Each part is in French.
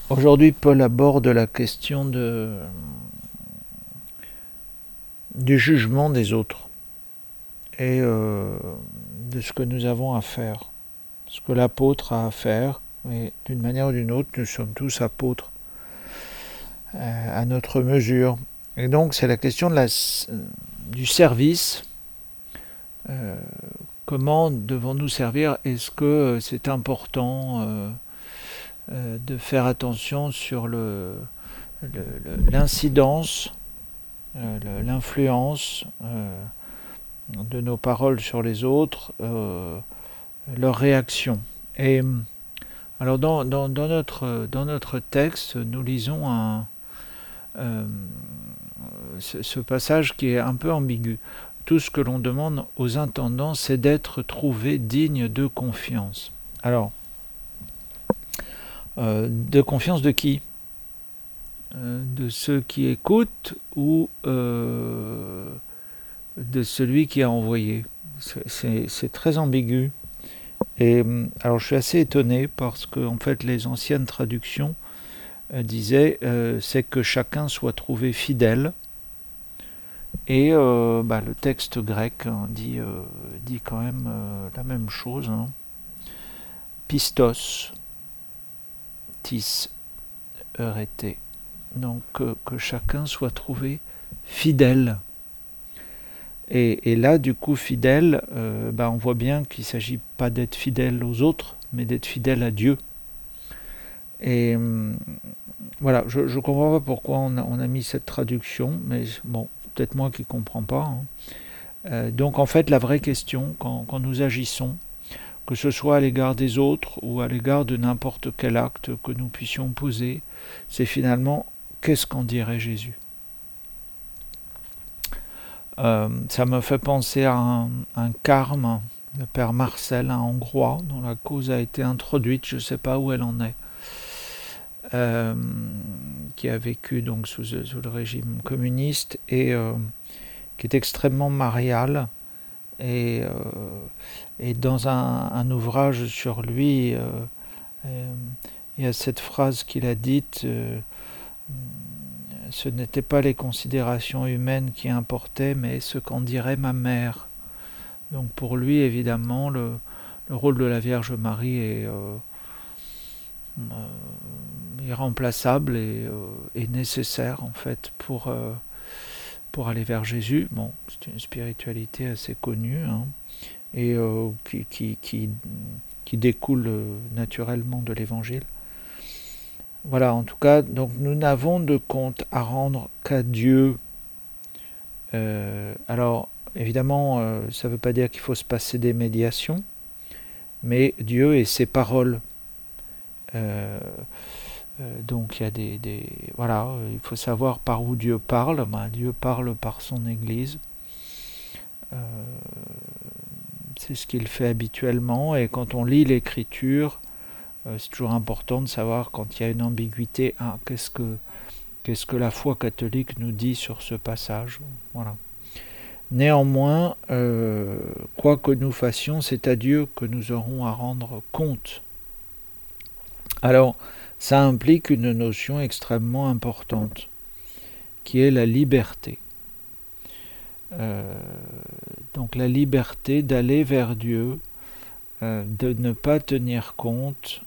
Aujourd'hui, Paul aborde la question du jugement des autres et de ce que nous avons à faire, ce que l'apôtre a à faire. Et d'une manière ou d'une autre, nous sommes tous apôtres à notre mesure. Et donc, c'est la question du service. Comment devons-nous servir? Est-ce que c'est important de faire attention sur l'incidence, l'influence de nos paroles sur les autres, leur réaction. Et alors dans notre texte, nous lisons ce passage qui est un peu ambigu. Tout ce que l'on demande aux intendants, c'est d'être trouvés dignes de confiance. Alors, de confiance de qui? De ceux qui écoutent ou de celui qui a envoyé? C'est très ambigu. Et alors je suis assez étonné parce que en fait les anciennes traductions disaient c'est que chacun soit trouvé fidèle. Et le texte grec dit quand même la même chose. Pistos, tis, eurete. Donc que chacun soit trouvé fidèle. Et là, du coup, fidèle, on voit bien qu'il ne s'agit pas d'être fidèle aux autres, mais d'être fidèle à Dieu. Et voilà, je ne comprends pas pourquoi on a mis cette traduction, mais bon, peut-être moi qui ne comprends pas. Donc en fait, la vraie question, quand nous agissons, que ce soit à l'égard des autres ou à l'égard de n'importe quel acte que nous puissions poser, c'est finalement qu'est-ce qu'en dirait Jésus? Ça me fait penser à un carme, le père Marcel, un Hongrois, dont la cause a été introduite, je ne sais pas où elle en est, qui a vécu donc sous le régime communiste et qui est extrêmement marial. Et dans un ouvrage sur lui, il y a cette phrase qu'il a dite ce n'était pas les considérations humaines qui importaient, mais ce qu'en dirait ma mère. Donc pour lui, évidemment, le rôle de la Vierge Marie est irremplaçable et nécessaire en fait pour aller vers Jésus. Bon, c'est une spiritualité assez connue et qui découle naturellement de l'Évangile. Voilà, en tout cas, donc nous n'avons de compte à rendre qu'à Dieu. Alors, évidemment, ça ne veut pas dire qu'il faut se passer des médiations, mais Dieu et ses paroles. Donc, il y a voilà, il faut savoir par où Dieu parle. Dieu parle par son Église. C'est ce qu'il fait habituellement, et quand on lit l'Écriture, c'est toujours important de savoir quand il y a une ambiguïté, qu'est-ce que la foi catholique nous dit sur ce passage. Voilà. Néanmoins, quoi que nous fassions, c'est à Dieu que nous aurons à rendre compte. Alors, ça implique une notion extrêmement importante, qui est la liberté. Donc la liberté d'aller vers Dieu, de ne pas tenir compte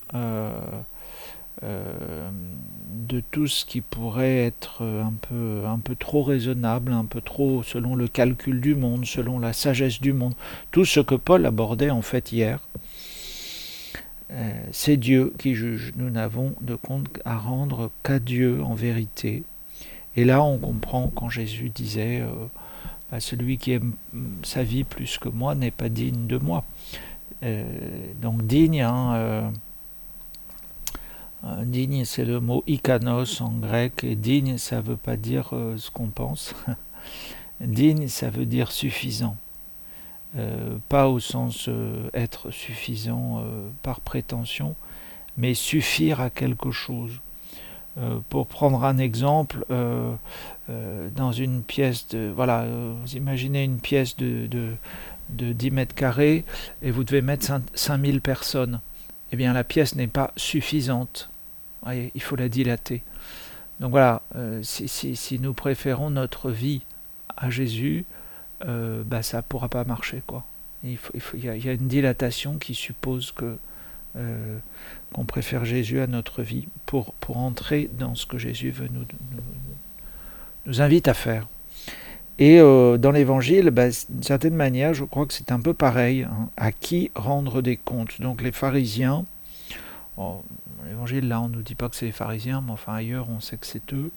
de tout ce qui pourrait être un peu trop raisonnable, un peu trop selon le calcul du monde, selon la sagesse du monde. Tout ce que Paul abordait en fait hier. C'est Dieu qui juge. Nous n'avons de compte à rendre qu'à Dieu en vérité. Et là on comprend quand Jésus disait celui qui aime sa vie plus que moi n'est pas digne de moi. Donc digne, digne c'est le mot ikanos en grec, et digne ça veut pas dire ce qu'on pense. Digne ça veut dire suffisant, pas au sens être suffisant par prétention, mais suffire à quelque chose. Pour prendre un exemple, dans une pièce vous imaginez une pièce de 10 mètres carrés et vous devez mettre 5000 personnes. Eh bien la pièce n'est pas suffisante. Voyez, il faut la dilater. Donc voilà, si nous préférons notre vie à Jésus, ça ne pourra pas marcher, quoi. Il y a une dilatation qui suppose qu'on préfère Jésus à notre vie pour entrer dans ce que Jésus veut nous invite à faire. Et dans l'évangile, d'une certaine manière, je crois que c'est un peu pareil. Hein, à qui rendre des comptes? Donc les pharisiens, l'évangile là on ne nous dit pas que c'est les pharisiens, mais enfin ailleurs on sait que c'est eux,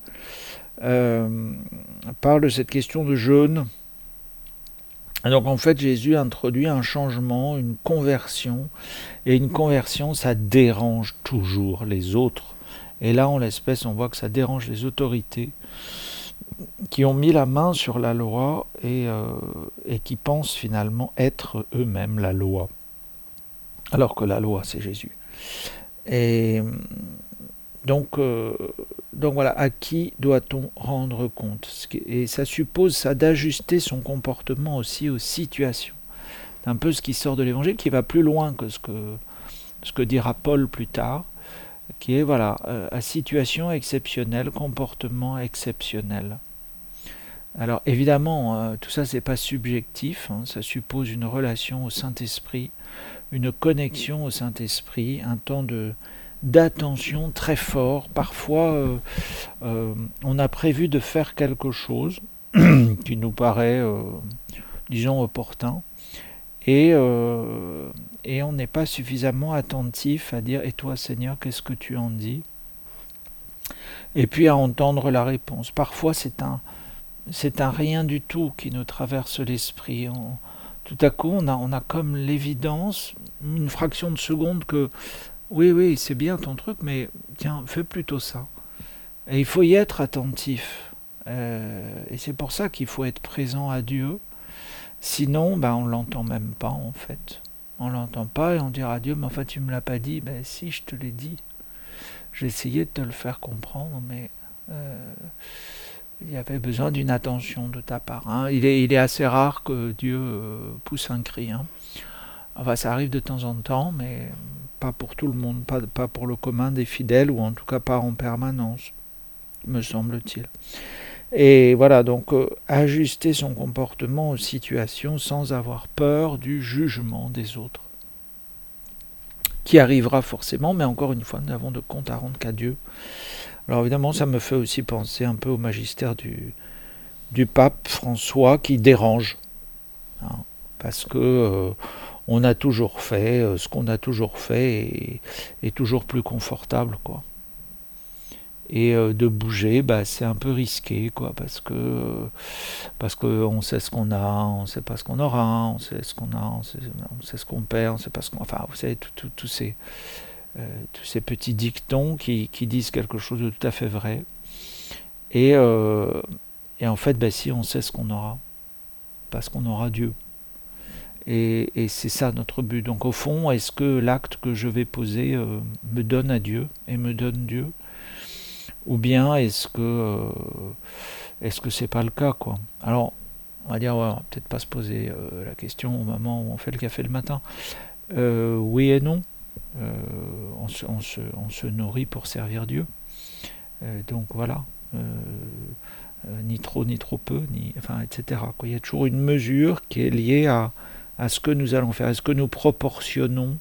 parle de cette question de jeûne. Donc en fait Jésus introduit un changement, une conversion, et une conversion ça dérange toujours les autres. Et là en l'espèce on voit que ça dérange les autorités qui ont mis la main sur la loi et qui pensent finalement être eux-mêmes la loi, alors que la loi c'est Jésus. Et donc voilà, à qui doit-on rendre compte? Et ça suppose ça d'ajuster son comportement aussi aux situations. C'est un peu ce qui sort de l'évangile, qui va plus loin que ce que dira Paul plus tard, qui est voilà, à situation exceptionnelle, comportement exceptionnel. Alors évidemment, tout ça c'est pas subjectif, hein, ça suppose une relation au Saint-Esprit, une connexion au Saint-Esprit, un temps d'attention très fort. Parfois, on a prévu de faire quelque chose qui nous paraît, disons, opportun, et on n'est pas suffisamment attentif à dire « Et toi, Seigneur, qu'est-ce que tu en dis ?» Et puis à entendre la réponse. Parfois, c'est un rien du tout qui nous traverse l'esprit. Tout à coup, on a comme l'évidence, une fraction de seconde que oui, c'est bien ton truc, mais tiens, fais plutôt ça. Et il faut y être attentif. Et c'est pour ça qu'il faut être présent à Dieu. Sinon, on ne l'entend même pas, en fait. On ne l'entend pas et on dira à Dieu, mais enfin, tu ne me l'as pas dit. Si, je te l'ai dit. J'ai essayé de te le faire comprendre, mais il y avait besoin d'une attention de ta part. Hein. Il est assez rare que Dieu pousse un cri. Hein. Enfin, ça arrive de temps en temps, mais pas pour tout le monde, pas pour le commun des fidèles, ou en tout cas pas en permanence, me semble-t-il. Et voilà, donc ajuster son comportement aux situations sans avoir peur du jugement des autres, qui arrivera forcément, mais encore une fois, nous n'avons de compte à rendre qu'à Dieu. Alors évidemment, ça me fait aussi penser un peu au magistère du pape François qui dérange, hein, parce que on a toujours fait ce qu'on a toujours fait et toujours plus confortable, quoi. Et de bouger, c'est un peu risqué, quoi, parce que on sait ce qu'on a, on sait pas ce qu'on aura, on sait ce qu'on a, on sait ce qu'on perd, on sait pas ce qu'on, enfin, vous savez, tous ces petits dictons qui disent quelque chose de tout à fait vrai. Et en fait, si on sait ce qu'on aura, parce qu'on aura Dieu. Et c'est ça notre but. Donc au fond, est-ce que l'acte que je vais poser me donne à Dieu et me donne Dieu? Ou bien est-ce que c'est pas le cas, quoi? Alors, on va dire, on va peut-être pas se poser la question au moment où on fait le café le matin. Oui et non. On se nourrit pour servir Dieu. Donc voilà. Ni trop peu, etc. Il y a toujours une mesure qui est liée à ce que nous allons faire. Est-ce que nous proportionnons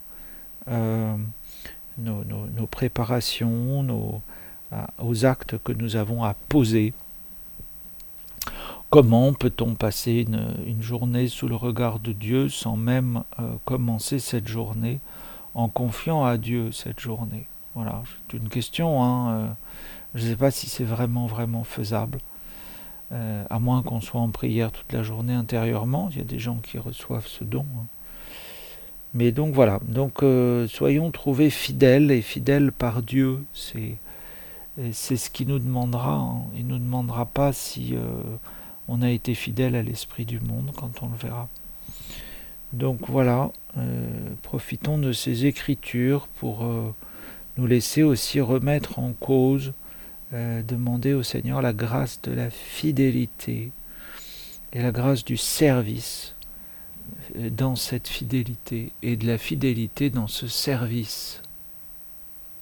nos préparations, aux actes que nous avons à poser? Comment peut-on passer une journée sous le regard de Dieu sans même commencer cette journée en confiant à Dieu cette journée? Voilà, c'est une question. Je ne sais pas si c'est vraiment faisable. À moins qu'on soit en prière toute la journée intérieurement. Il y a des gens qui reçoivent ce don. Hein. Mais donc voilà, donc soyons trouvés fidèles et fidèles par Dieu. C'est ce qu'il nous demandera. Hein. Il ne nous demandera pas si on a été fidèle à l'esprit du monde quand on le verra. Donc voilà, profitons de ces écritures pour nous laisser aussi remettre en cause, demander au Seigneur la grâce de la fidélité et la grâce du service dans cette fidélité et de la fidélité dans ce service